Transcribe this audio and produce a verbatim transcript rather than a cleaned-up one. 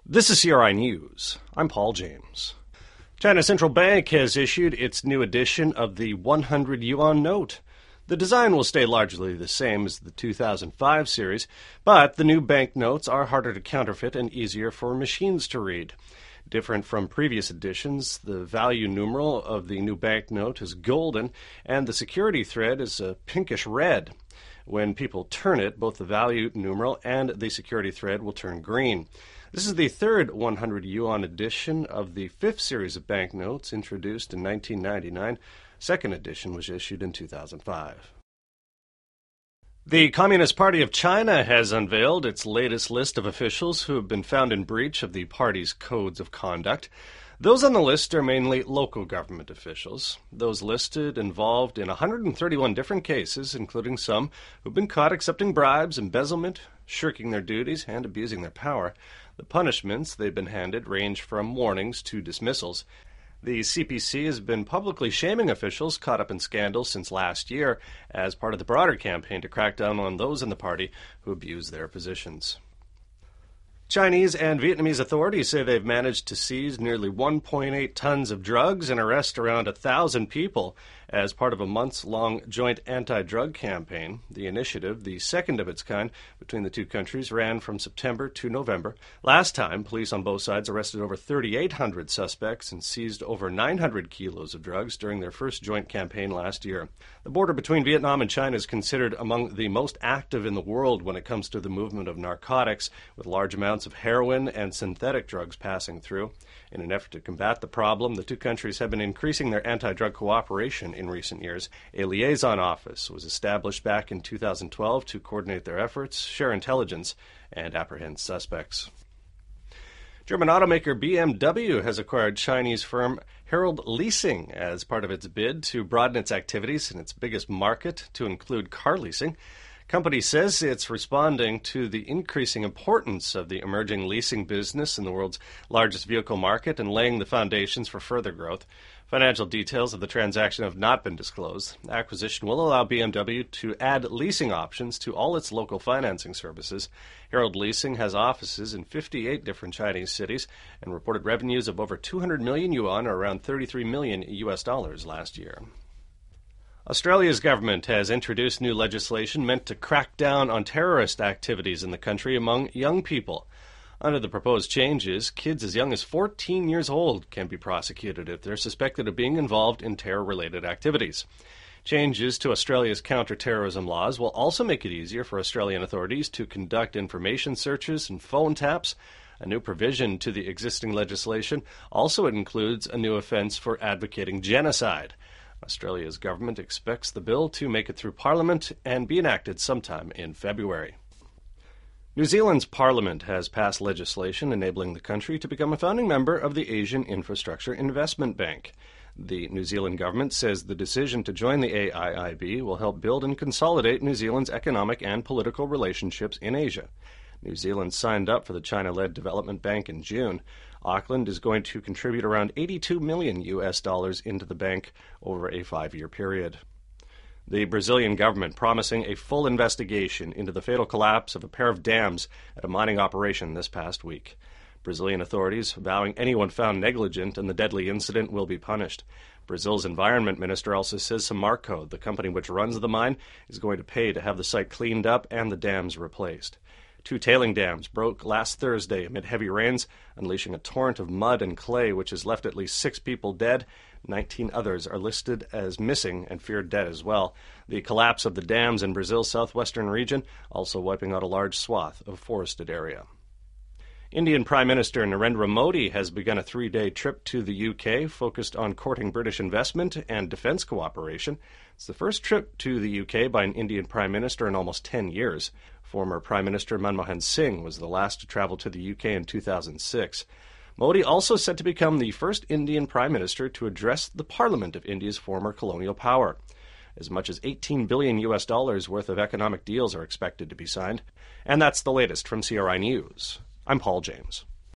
This is C R I News. I'm Paul James. China Central Bank has issued its new edition of the one hundred yuan note. The design will stay largely the same as the two thousand five series, but the new banknotes are harder to counterfeit and easier for machines to read. Different from previous editions, the value numeral of the new banknote is golden, and the security thread is a pinkish red. When people turn it, both the value numeral and the security thread will turn green. This is the third one hundred yuan edition of the fifth series of banknotes introduced in nineteen ninety-nine. Second edition was issued in two thousand five. The Communist Party of China has unveiled its latest list of officials who have been found in breach of the party's codes of conduct. Those on the list are mainly local government officials. Those listed involved in one hundred thirty-one different cases, including some who've been caught accepting bribes, embezzlement, shirking their duties, and abusing their power. The punishments they've been handed range from warnings to dismissals. The C P C has been publicly shaming officials caught up in scandals since last year as part of the broader campaign to crack down on those in the party who abuse their positions. Chinese and Vietnamese authorities say they've managed to seize nearly one point eight tons of drugs and arrest around one thousand people as part of a months-long joint anti-drug campaign. The initiative, the second of its kind between the two countries, ran from September to November. Last time, police on both sides arrested over thirty-eight hundred suspects and seized over nine hundred kilos of drugs during their first joint campaign last year. The border between Vietnam and China is considered among the most active in the world when it comes to the movement of narcotics, with large amounts of heroin and synthetic drugs passing through. In an effort to combat the problem, the two countries have been increasing their anti-drug cooperation in recent years. A liaison office was established back in two thousand twelve to coordinate their efforts, share intelligence, and apprehend suspects. German automaker B M W has acquired Chinese firm Herald Leasing as part of its bid to broaden its activities in its biggest market to include car leasing. The company says it's responding to the increasing importance of the emerging leasing business in the world's largest vehicle market and laying the foundations for further growth. Financial details of the transaction have not been disclosed. The acquisition will allow B M W to add leasing options to all its local financing services. Herald Leasing has offices in fifty-eight different Chinese cities and reported revenues of over two hundred million yuan, or around thirty-three million U S dollars last year. Australia's government has introduced new legislation meant to crack down on terrorist activities in the country among young people. Under the proposed changes, kids as young as fourteen years old can be prosecuted if they're suspected of being involved in terror-related activities. Changes to Australia's counter-terrorism laws will also make it easier for Australian authorities to conduct information searches and phone taps. A new provision to the existing legislation also includes a new offence for advocating genocide. Australia's government expects the bill to make it through Parliament and be enacted sometime in February. New Zealand's Parliament has passed legislation enabling the country to become a founding member of the Asian Infrastructure Investment Bank. The New Zealand government says the decision to join the A I I B will help build and consolidate New Zealand's economic and political relationships in Asia. New Zealand signed up for the China-led development bank in June. Auckland is going to contribute around eighty-two million U S dollars into the bank over a five-year period. The Brazilian government promising a full investigation into the fatal collapse of a pair of dams at a mining operation this past week. Brazilian authorities vowing anyone found negligent in the deadly incident will be punished. Brazil's environment minister also says Samarco, the company which runs the mine, is going to pay to have the site cleaned up and the dams replaced. Two tailing dams broke last Thursday amid heavy rains, unleashing a torrent of mud and clay which has left at least six people dead. Nineteen others are listed as missing and feared dead as well. The collapse of the dams in Brazil's southwestern region also wiping out a large swath of forested area. Indian Prime Minister Narendra Modi has begun a three-day trip to the U K focused on courting British investment and defence cooperation. It's the first trip to the U K by an Indian Prime Minister in almost ten years. Former Prime Minister Manmohan Singh was the last to travel to the U K in two thousand six. Modi also set to become the first Indian Prime Minister to address the Parliament of India's former colonial power. As much as eighteen billion U S dollars worth of economic deals are expected to be signed. And that's the latest from C R I News. I'm Paul James.